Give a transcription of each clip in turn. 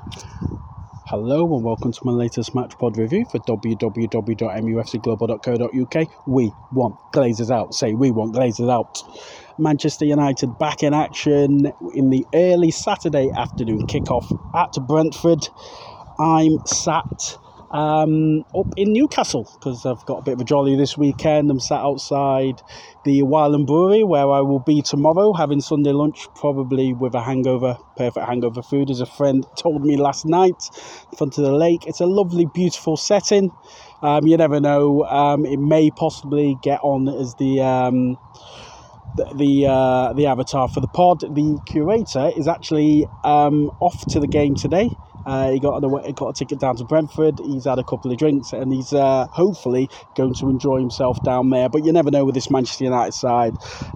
Hello and welcome to my latest match pod review for www.mufcglobal.co.uk. We want Glazers out. Say we want Glazers out. Manchester United back in action in the early Saturday afternoon kickoff at Brentford. I'm sat up in Newcastle because I've got a bit of a jolly this weekend. I'm sat outside the Wylam Brewery where I will be tomorrow having Sunday lunch, probably with a hangover, perfect hangover food, as a friend told me last night, in front of the lake. It's a lovely, beautiful setting. You never know, it may possibly get on as the avatar for the pod. The curator is actually off to the game today. He got a ticket down to Brentford. He's had a couple of drinks and he's hopefully going to enjoy himself down there. But you never know with this Manchester United side.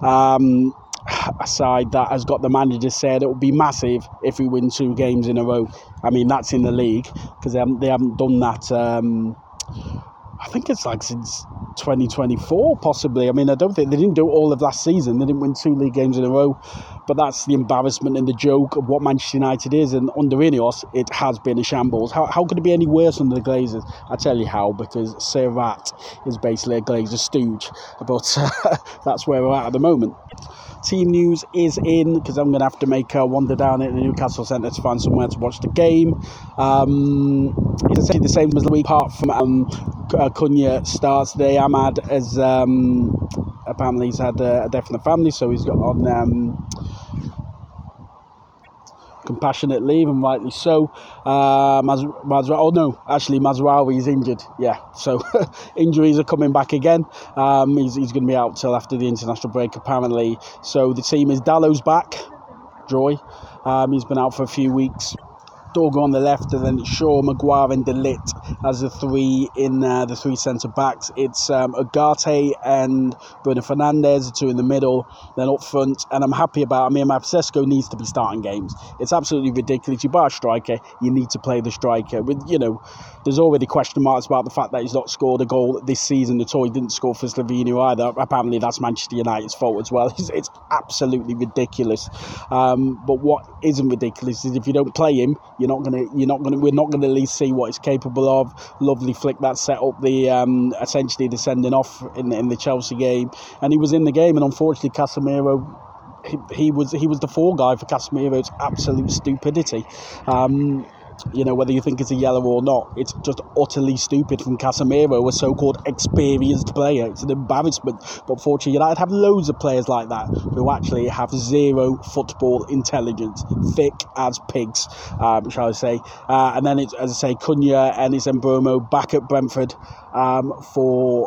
A side that has got the manager said it will be massive if we win 2 games in a row. I mean, that's in the league because they haven't done that. I think it's like since 2024, possibly. I mean, I don't think they didn't do it all of last season. They didn't win 2 league games in a row. But that's the embarrassment and the joke of what Manchester United is. And under Ineos, it has been a shambles. How could it be any worse under the Glazers? I tell you how, because Sir Rat is basically a Glazer stooge. But that's where we're at the moment. Team news is in, because I'm going to have to make a wander down at the Newcastle Centre to find somewhere to watch the game. It's essentially the same as the week, apart from Cunha starts today. Ahmad has apparently he's had a death in the family, so he's got on compassionate leave, and rightly so. Mazraoui is injured. Yeah, so injuries are coming back again. He's going to be out till after the international break, apparently. So the team is Dallow's back. Joy. He's been out for a few weeks. Dorgo on the left, and then Shaw, Maguire and De Ligt as the 3 in the 3 centre backs. It's Ugarte and Bruno Fernandes, the 2 in the middle, then up front. And I'm happy about. Sesko needs to be starting games. It's absolutely ridiculous. You buy a striker, you need to play the striker. There's already question marks about the fact that he's not scored a goal this season at all. He didn't score for Slovenia either. Apparently, that's Manchester United's fault as well. It's absolutely ridiculous. But what isn't ridiculous is if you don't play him, we're not going to at least see what he's capable of. Lovely flick that set up the essentially the sending off in the Chelsea game, and he was in the game, and unfortunately Casemiro, he was the fall guy for Casemiro. It's absolute stupidity. Whether you think it's a yellow or not, it's just utterly stupid from Casemiro, a so-called experienced player. It's an embarrassment. But fortunately, United have loads of players like that who actually have zero football intelligence, thick as pigs, shall I say. And then it's, as I say, Cunha and it's Mbeumo back at Brentford for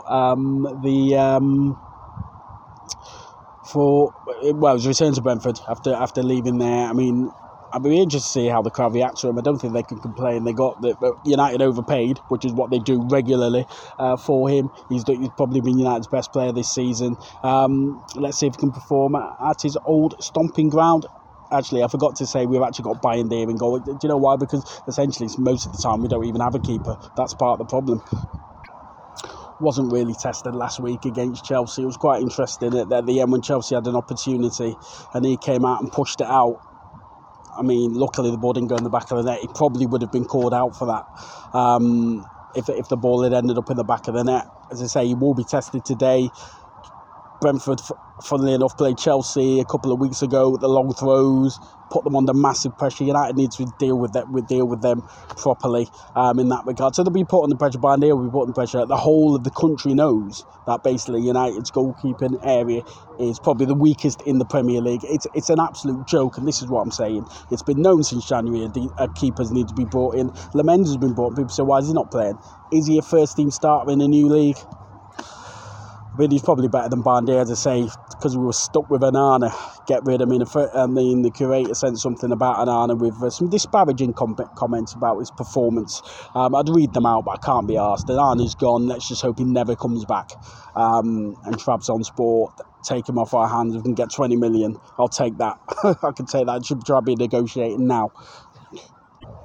his return to Brentford after leaving there. I mean, I'll be interested to see how the crowd react to him. I don't think they can complain. They got United overpaid, which is what they do regularly for him. He's probably been United's best player this season. Let's see if he can perform at his old stomping ground. Actually, I forgot to say we've actually got Bayern there in goal. Do you know why? Because essentially, most of the time, we don't even have a keeper. That's part of the problem. Wasn't really tested last week against Chelsea. It was quite interesting at the end when Chelsea had an opportunity and he came out and pushed it out. I mean, luckily the ball didn't go in the back of the net. He probably would have been called out for that if the ball had ended up in the back of the net. As I say, he will be tested today. Brentford, funnily enough, played Chelsea a couple of weeks ago with the long throws, put them under massive pressure. United needs to deal with them properly in that regard. So they'll be put under pressure. Bayern will be put under pressure. The whole of the country knows that basically United's goalkeeping area is probably the weakest in the Premier League. It's an absolute joke, and this is what I'm saying. It's been known since January keepers need to be brought in. Lamens has been brought in. People say, why is he not playing? Is he a first-team starter in a new league? I mean, he's probably better than Bandy, as I say, because we were stuck with Onana. Get rid of him. The curator sent something about Onana with some disparaging comments about his performance. I'd read them out, but I can't be asked. Onana's gone. Let's just hope he never comes back. And Trabzon Sport, take him off our hands. If we can get 20 million, I'll take that. I can take that. I should try to be negotiating now.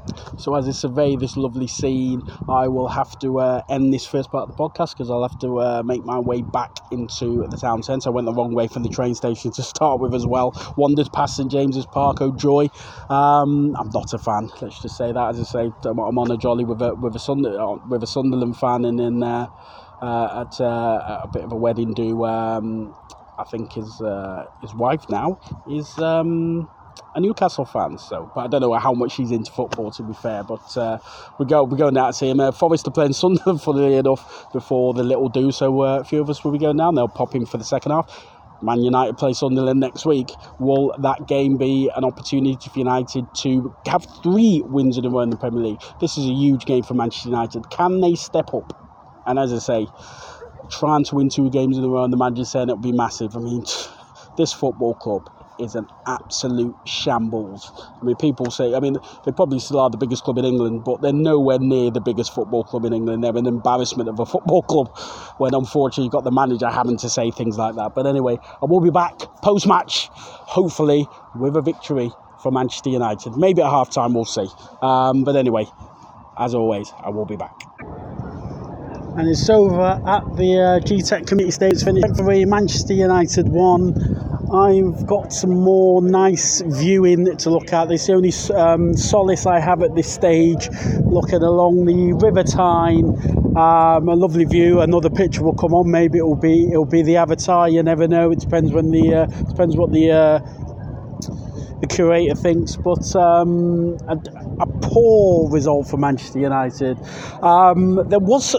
So as I survey this lovely scene, I will have to end this first part of the podcast because I'll have to make my way back into the town centre. I went the wrong way from the train station to start with as well. Wandered past St James's Park, oh joy. I'm not a fan, let's just say that. As I say, I'm on a jolly with a Sunderland fan, and then at a bit of a wedding do. I think his wife now is a Newcastle fan, but I don't know how much she's into football, to be fair. But we're going out to see him. Forest are playing Sunderland, funnily enough, before the little do. So a few of us will be going down. They'll pop in for the second half. Man United play Sunderland next week. Will that game be an opportunity for United to have 3 wins in a row in the Premier League? This is a huge game for Manchester United. Can they step up? And as I say, trying to win 2 games in a row, and the manager saying it would be massive. I mean, this football club is an absolute shambles. I mean, people say, they probably still are the biggest club in England, but they're nowhere near the biggest football club in England. They're an embarrassment of a football club when, unfortunately, you've got the manager having to say things like that. But anyway, I will be back post-match, hopefully with a victory for Manchester United. Maybe at half-time, we'll see. But anyway, as always, I will be back. And it's over at the GTEC Committee States finish. For Manchester United 1. I've got some more nice viewing to look at. This is the only solace I have at this stage, looking along the River Tyne. A lovely view. Another picture will come on. Maybe it'll be the Avatar. You never know. It depends when depends what the curator thinks, but a poor result for Manchester United. They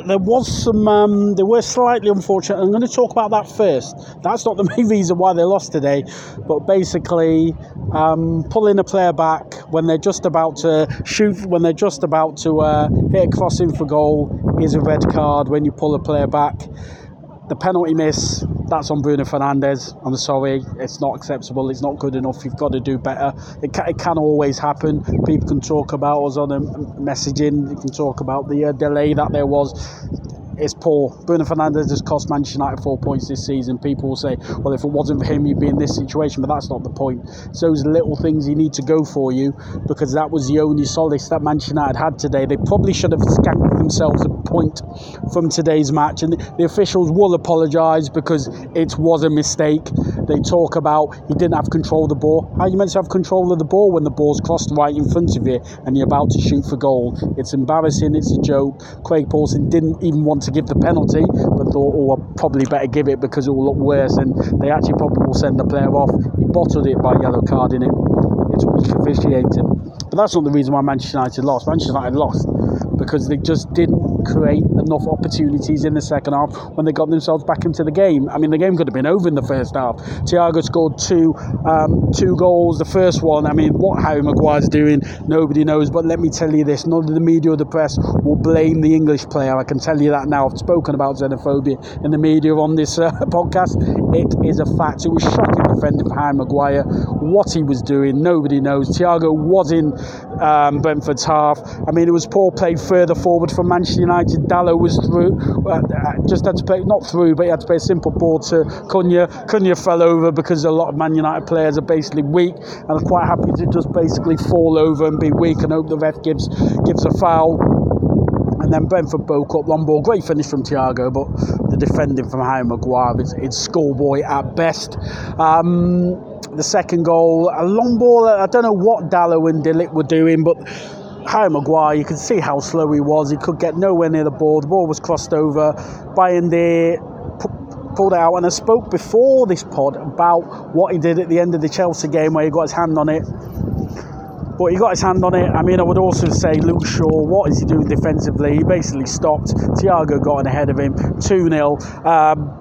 were slightly unfortunate. I'm going to talk about that first. That's not the main reason why they lost today, but basically pulling a player back when they're just about to shoot, when they're just about to hit a crossing for goal is a red card when you pull a player back. The penalty miss, that's on Bruno Fernandes. I'm sorry, it's not acceptable, it's not good enough, you've got to do better. It can always happen. People can talk about us on a messaging, you can talk about the delay that there was. It's poor. Bruno Fernandes has cost Manchester United 4 points this season. People will say, well, if it wasn't for him, you'd be in this situation, but that's not the point. It's those little things you need to go for you, because that was the only solace that Manchester United had today. They probably should have skanked themselves a point from today's match, and the officials will apologise because it was a mistake. They talk about he didn't have control of the ball. How are you meant to have control of the ball when the ball's crossed right in front of you and you're about to shoot for goal? It's embarrassing, it's a joke. Craig Pawson didn't even want to give the penalty, but thought, I probably better give it because it will look worse, and they actually probably will send the player off. He bottled it by yellow carding him. It's weak officiating. But that's not the reason why Manchester United lost. Manchester United lost because they just didn't create enough opportunities in the second half when they got themselves back into the game. I mean, the game could have been over in the first half. Thiago scored two goals. The first one, what Harry Maguire's doing, nobody knows. But let me tell you this, none of the media or the press will blame the English player. I can tell you that now. I've spoken about xenophobia in the media on this podcast. It is a fact. It was shocking defending for Harry Maguire. What he was doing, nobody knows. Thiago was in Brentford's half. It was poor play further forward from Manchester United. Dalot was through, just had to play, not through, but he had to play a simple ball to Cunha. Cunha fell over because a lot of Man United players are basically weak and are quite happy to just basically fall over and be weak and hope the ref gives a foul. And then Brentford broke up, long ball, great finish from Thiago, but the defending from Harry Maguire is schoolboy at best. The second goal, a long ball, I don't know what Dalot and De Ligt were doing, but Harry Maguire, you could see how slow he was. He could get nowhere near the ball. The ball was crossed over. Bayende pulled it out. And I spoke before this pod about what he did at the end of the Chelsea game where he got his hand on it. But he got his hand on it. I would also say Luke Shaw, what is he doing defensively? He basically stopped. Thiago got in ahead of him, 2-0.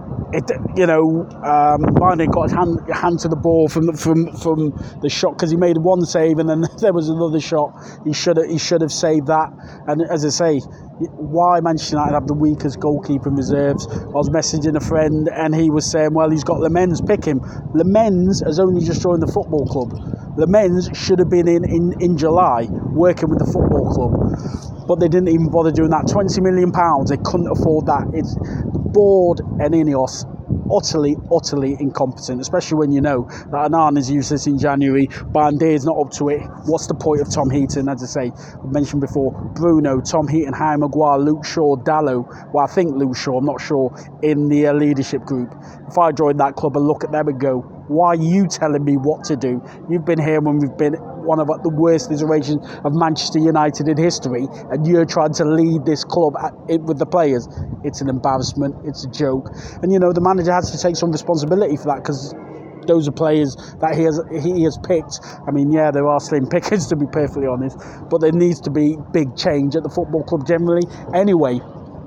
Bayern got his hand to the ball from the shot because he made one save and then there was another shot. He should have saved that. And as I say, why Manchester United have the weakest goalkeeper in reserves? I was messaging a friend and he was saying, well, he's got Lemens, pick him. Lemens has only just joined the football club. Lemens should have been in July working with the football club, but they didn't even bother doing that. £20 million, they couldn't afford that. It's the board and Ineos utterly incompetent, especially when you know that Onana's useless in January, Bandeir's not up to it. What's the point of Tom Heaton? As I say, I mentioned before, Bruno, Tom Heaton, Harry Maguire, Luke Shaw, Dalot, well I think Luke Shaw, I'm not sure, in the leadership group. If I joined that club and look at them and go, why are you telling me what to do? You've been here when we've been one of the worst iterations of Manchester United in history, and you're trying to lead this club with the players. It's an embarrassment. It's a joke. And, you know, the manager has to take some responsibility for that, because those are players that he has picked. I mean, yeah, there are slim pickings, to be perfectly honest, but there needs to be big change at the football club generally. Anyway,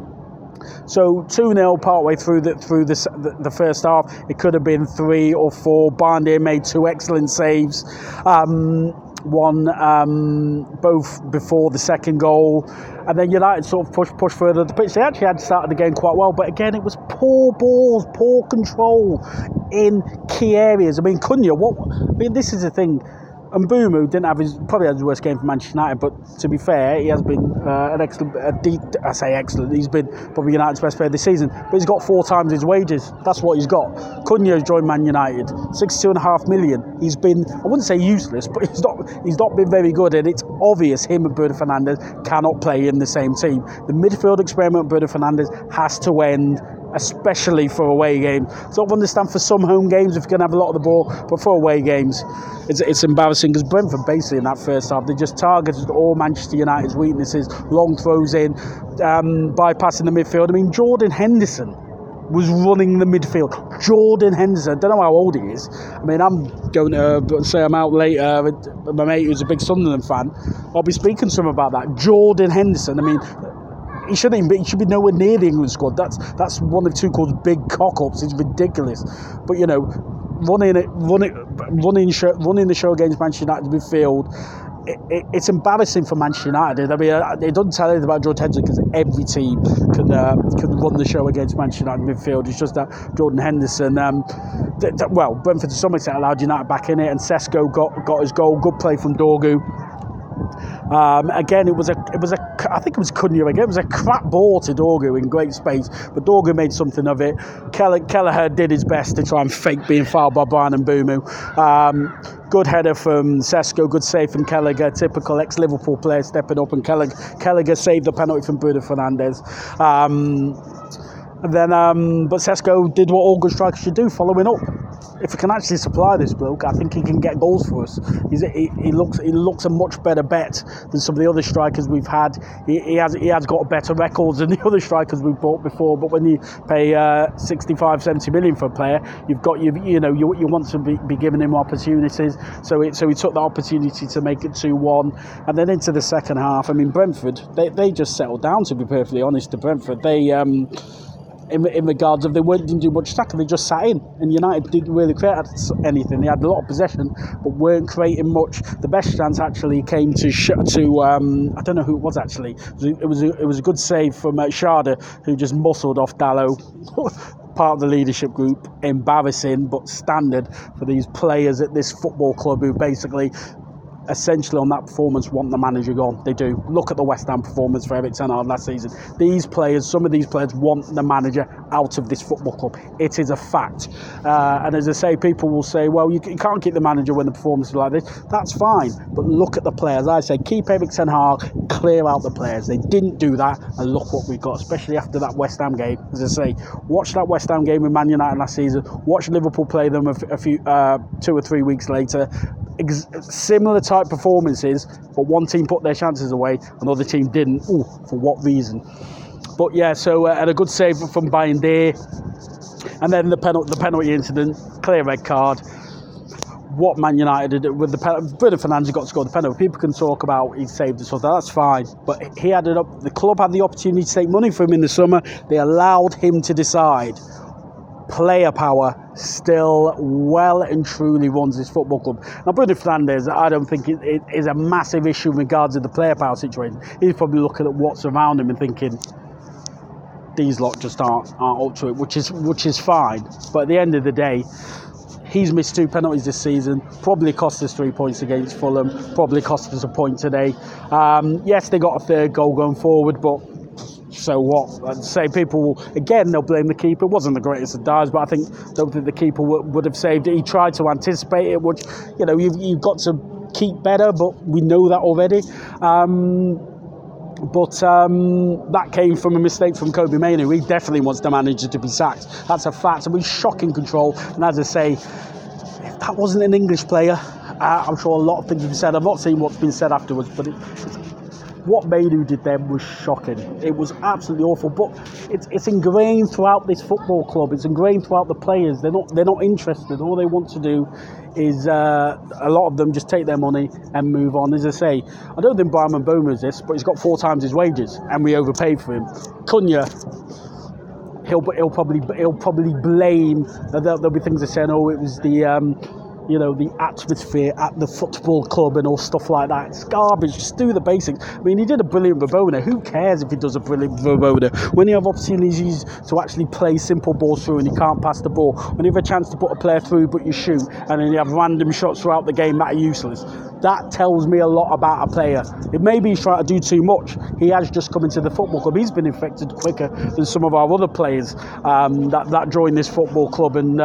so 2-0 partway through the first half. It could have been 3 or 4. Bandeir made 2 excellent saves. One both before the second goal, and then United sort of pushed further the pitch. They actually had started the game quite well, but again it was poor balls, poor control in key areas. I mean, Cunha, this is the thing. And Mbeumo probably had his worst game for Manchester United, but to be fair, he has been an excellent. I say excellent. He's been probably United's best player this season, but he's got 4 times his wages. That's what he's got. Cunha's joined Man United, 62.5 million. He's been, I wouldn't say useless, but he's not been very good, and it's obvious him and Bruno Fernandes cannot play in the same team. The midfield experiment with Bruno Fernandes has to end, especially for away games. So I understand for some home games if you're going to have a lot of the ball, but for away games it's embarrassing, because Brentford basically in that first half, they just targeted all Manchester United's weaknesses, long throws in, bypassing the midfield. I mean, Jordan Henderson was running the midfield. Jordan Henderson, I don't know how old he is. I mean, I'm going to say I'm out later, my mate who's a big Sunderland fan, I'll be speaking to him about that. Jordan Henderson, I mean, he should be nowhere near the England squad. That's one of Tuchel's big cock-ups. It's ridiculous. But, you know, running the show against Manchester United midfield, it's embarrassing for Manchester United. I mean, it doesn't tell anything about Jordan Henderson, because every team can run the show against Manchester United midfield. It's just that Jordan Henderson, Brentford to some extent allowed United back in it, and Sesko got his goal. Good play from Dorgu. Again, I think it was Cunha again. It was a crap ball to Dorgu in great space, but Dorgu made something of it. Kelleher did his best to try and fake being fouled by Bryan Mbeumo. Good header from Sesko, good save from Kelleher, typical ex-Liverpool player stepping up, and Kelleher saved the penalty from Bruno Fernandes. And then, but Sesko did what all good strikers should do, following up. If he can actually supply this bloke, I think he can get goals for us. He looks a much better bet than some of the other strikers we've had. He has got better records than the other strikers we've bought before. But when you pay 65-70 million for a player, you want to be giving him opportunities. So he took the opportunity to make it 2-1, and then into the second half. I mean, Brentford, they just settled down. To be perfectly honest, to Brentford, they. In regards of they didn't do much attacking, they just sat in, and United didn't really create anything. They had a lot of possession, but weren't creating much. The best chance actually came to I don't know who it was actually. It was a good save from Schade, who just muscled off Dalot. Part of the leadership group. Embarrassing, but standard for these players at this football club who basically, essentially on that performance, want the manager gone. They do. Look at the West Ham performance for Erik ten Hag last season. Some of these players want the manager out of this football club. It is a fact. And as I say, people will say, well, you can't keep the manager when the performance is like this. That's fine. But look at the players. I say, keep Erik ten Hag, clear out the players. They didn't do that, and look what we got, especially after that West Ham game. As I say, watch that West Ham game with Man United last season. Watch Liverpool play them a few 2 or 3 weeks later. Similar type performances, but one team put their chances away, another team didn't. Ooh, for what reason? But yeah, so and a good save from Bandeir, and then the penalty incident, clear red card. What Man United did with the penalty, Bruno Fernandes got to score the penalty. People can talk about he saved us, that's fine. But he added up. The club had the opportunity to take money from him in the summer. They allowed him to decide. Player power still well and truly runs this football club. Now, Bruno Fernandes, I don't think it is a massive issue in regards to the player power situation. He's probably looking at what's around him and thinking, these lot just aren't up to it, which is fine. But at the end of the day, he's missed 2 penalties this season, probably cost us 3 points against Fulham, probably cost us a point today. Yes, they got a third goal going forward, but so what? I'd say people will, again, they'll blame the keeper. It wasn't the greatest of dives, but don't think the keeper would have saved it. He tried to anticipate it, which, you've got to keep better, but we know that already. But that came from a mistake from Kobbie Mainoo. He definitely wants the manager to be sacked. That's a fact. And we're shocking control. And as I say, if that wasn't an English player, I'm sure a lot of things have been said. I've not seen what's been said afterwards, but what Mainoo did then was shocking. It was absolutely awful. But it's ingrained throughout this football club. It's ingrained throughout the players. They're not interested. All they want to do is a lot of them just take their money and move on. As I say, I don't think Bryan Mbeumo is this, but he's got 4 times his wages, and we overpaid for him. Cunha, he'll probably blame. There'll be things that saying, "Oh, it was the atmosphere at the football club and all stuff like that." It's garbage. Just do the basics. I mean, he did a brilliant Rabona. Who cares if he does a brilliant Rabona? When you have opportunities to actually play simple balls through and you can't pass the ball, when you have a chance to put a player through but you shoot, and then you have random shots throughout the game that are useless, that tells me a lot about a player. It may be he's trying to do too much. He has just come into the football club. He's been infected quicker than some of our other players that joined this football club, and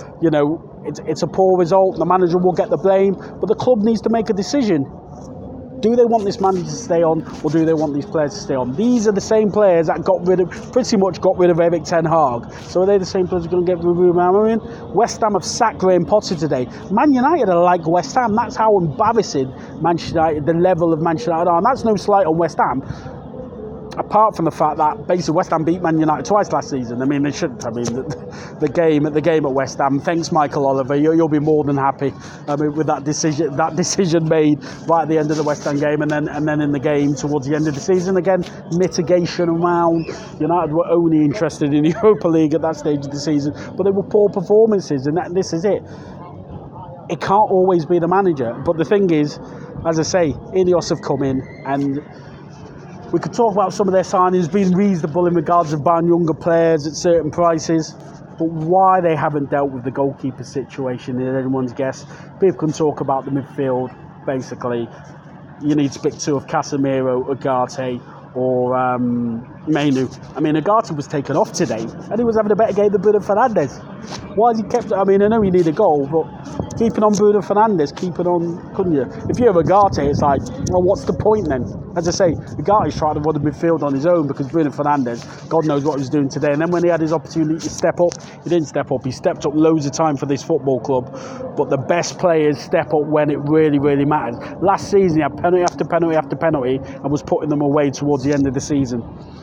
it's a poor result. The manager will get the blame, but the club needs to make a decision. Do they want this manager to stay on, or do they want these players to stay on? These are the same players that pretty much got rid of Erik ten Hag. So are they the same players who are going to get rid of Ruben Amorim? West Ham have sacked Graham Potter today. Man United are like West Ham. That's how embarrassing Manchester United, the level of Manchester United are. And that's no slight on West Ham. Apart from the fact that basically West Ham beat Man United twice last season. I mean, they shouldn't. I mean, the game at West Ham. Thanks, Michael Oliver. You'll be more than happy with that decision made right at the end of the West Ham game, and then in the game towards the end of the season. Again, mitigation around. United were only interested in the Europa League at that stage of the season, but they were poor performances, and this is it. It can't always be the manager. But the thing is, as I say, Ineos have come in, and we could talk about some of their signings being reasonable in regards of buying younger players at certain prices, but why they haven't dealt with the goalkeeper situation is anyone's guess. People can talk about the midfield. Basically, you need to pick 2 of Casemiro, Ugarte, or Mainoo. I mean, Ugarte was taken off today, and he was having a better game than Bruno Fernandes. Why has he kept? I mean, I know he need a goal, but keeping on Bruno Fernandes, keeping on Cunha. If you have Ugarte, it's like, well, what's the point then? As I say, Ugarte's trying to run the midfield on his own because Bruno Fernandes, God knows what he was doing today. And then when he had his opportunity to step up, he didn't step up. He stepped up loads of time for this football club. But the best players step up when it really, really matters. Last season, he had penalty after penalty after penalty and was putting them away towards the end of the season.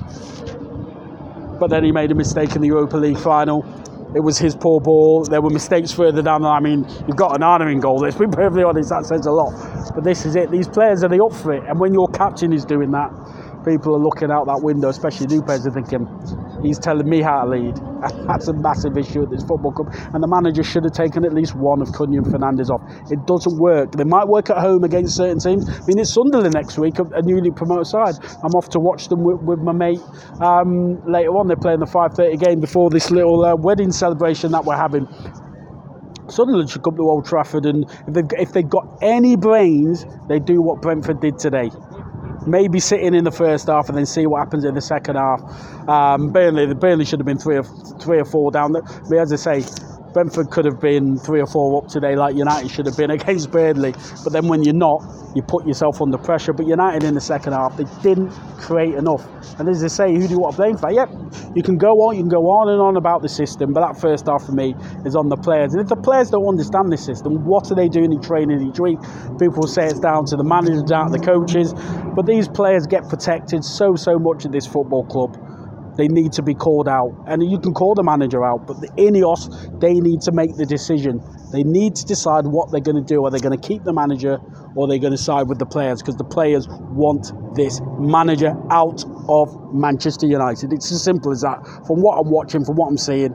But then he made a mistake in the Europa League final. It was his poor ball. There were mistakes further down the line. I mean, you've got an Arna in goal. Let's be perfectly honest, that says a lot. But this is it. These players, are they up for it? And when your captain is doing that, people are looking out that window, especially new players, are thinking, he's telling me how to lead. That's a massive issue at this football club. And the manager should have taken at least one of Cunha and Fernandes off. It doesn't work. They might work at home against certain teams. I mean, it's Sunderland next week, a newly promoted side. I'm off to watch them with my mate later on. They're playing the 5:30 game before this little wedding celebration that we're having. Sunderland should come to Old Trafford, and if they've got any brains, they do what Brentford did today. Maybe sitting in the first half and then see what happens in the second half. Burnley should have been three or four down. As I say, Brentford could have been 3 or 4 up today, like United should have been against Burnley. But then when you're not, you put yourself under pressure. But United in the second half, they didn't create enough. And as I say, who do you want to blame for that? Yep, you can go on and on about the system, but that first half for me is on the players. And if the players don't understand this system, what are they doing in training each week? People will say it's down to the managers, down to the coaches. But these players get protected so much at this football club. They need to be called out. And you can call the manager out, but the Ineos, they need to make the decision. They need to decide what they're going to do. Are they going to keep the manager, or are they going to side with the players? Because the players want this manager out of Manchester United. It's as simple as that. From what I'm watching, from what I'm seeing,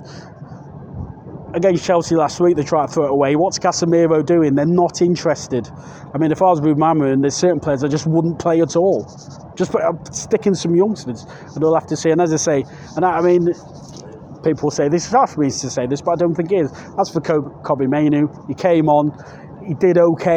against Chelsea last week, they tried to throw it away. What's Casemiro doing? They're not interested. I mean, if I was Ruben Amorim, there's certain players that just wouldn't play at all. Just stick in some youngsters, and they'll have to see. And as I say, I mean, people say this is hard for me to say this, but I don't think it is. As for Kobbie Mainoo, he came on, he did okay.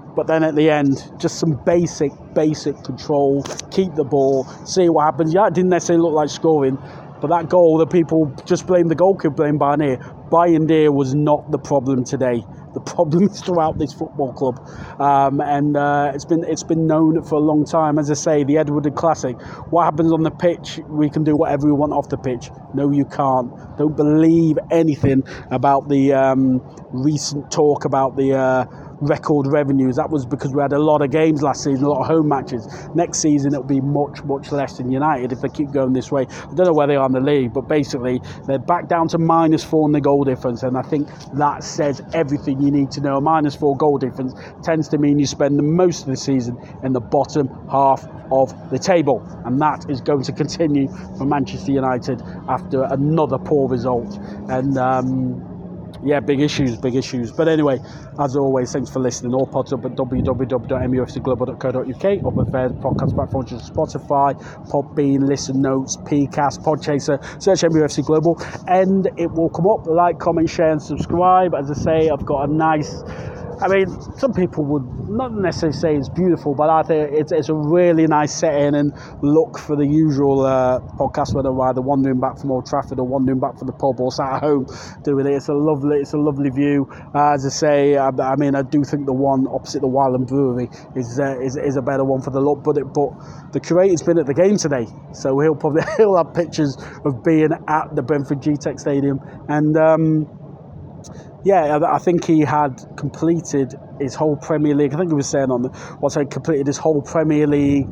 But then at the end, just some basic control, keep the ball, see what happens. Yeah, it didn't necessarily look like scoring, but that goal, the people just blame the goalkeeper, blame Bayındır. Bayındır was not the problem today. The problem is throughout this football club, and it's been known for a long time. As I say, the Edward Classic. What happens on the pitch? We can do whatever we want off the pitch. No, you can't. Don't believe anything about the recent talk about the record revenues. That was because we had a lot of games last season, a lot of home matches. Next season it'll be much less than United if they keep going this way. I don't know where they are in the league, but basically they're back down to -4 in the goal difference, and I think that says everything you need to know. A -4 goal difference tends to mean you spend the most of the season in the bottom half of the table, and that is going to continue for Manchester United after another poor result. And yeah, big issues. But anyway, as always, thanks for listening. All pods up at www.mufcglobal.co.uk, up at various podcast platforms such as Spotify, Podbean, Listen Notes, Pcast, Podchaser. Search MUFC Global and it will come up. Like, comment, share and subscribe. As I say, I've got a nice... I mean, some people would not necessarily say it's beautiful, but I think it's a really nice setting and look for the usual podcast, whether I'm either wandering back from Old Trafford or wandering back from the pub or sat at home doing it. It's a lovely view. As I say, I mean, I do think the one opposite the Wylam Brewery is a better one for the look. But the curator's been at the game today, so he'll have pictures of being at the Brentford GTEC Stadium and. Yeah, I think he had completed his whole Premier League. I think he was saying completed his whole Premier League.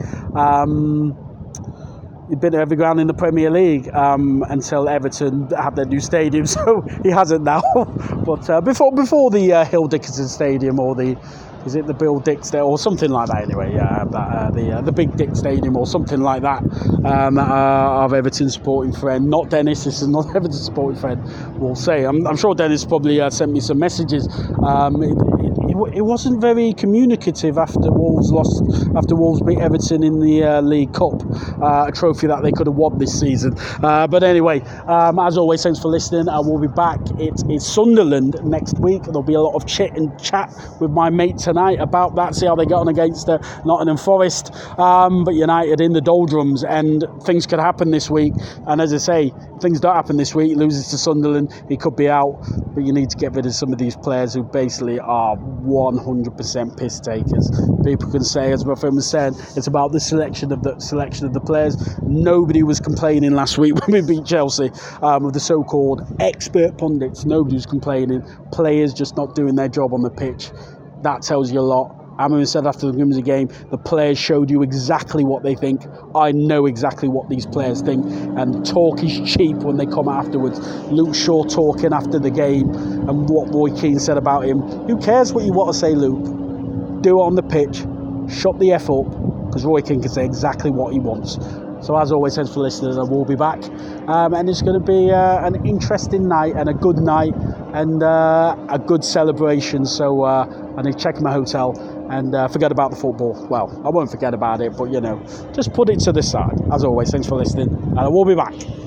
He'd been to every ground in the Premier League until Everton had their new stadium, so he hasn't now. But before the Hill Dickinson Stadium or is it the Bill Dick Stadium or something like that? Anyway, yeah, the Big Dick Stadium or something like that. Of Everton's supporting friend, not Dennis. This is not Everton's supporting friend. We'll say. I'm sure Dennis probably sent me some messages. It wasn't very communicative after Wolves beat Everton in the League Cup, a trophy that they could have won this season. But anyway, as always, thanks for listening. I will be back. It is Sunderland next week. There'll be a lot of chit and chat with my mate tonight about that, see how they get on against Nottingham Forest. But United in the doldrums, and things could happen this week. And as I say, if things don't happen this week, he loses to Sunderland, he could be out. But you need to get rid of some of these players who basically are 100% piss takers. People can say, as my friend was saying, it's about the selection of the players. Nobody was complaining last week when we beat Chelsea with the so-called expert pundits. Nobody was complaining. Players just not doing their job on the pitch. That tells you a lot. Amorim said after the Grimsby game, the players showed you exactly what they think. I know exactly what these players think, and talk is cheap when they come afterwards. Luke Shaw talking after the game, and what Roy Keane said about him. Who cares what you want to say, Luke? Do it on the pitch. Shut the F up, because Roy Keane can say exactly what he wants. So as always, thanks for listening. I will be back, and it's going to be an interesting night and a good night and a good celebration. So I need to check my hotel and forget about the football. Well, I won't forget about it, but just put it to the side. As always, thanks for listening, and I will be back.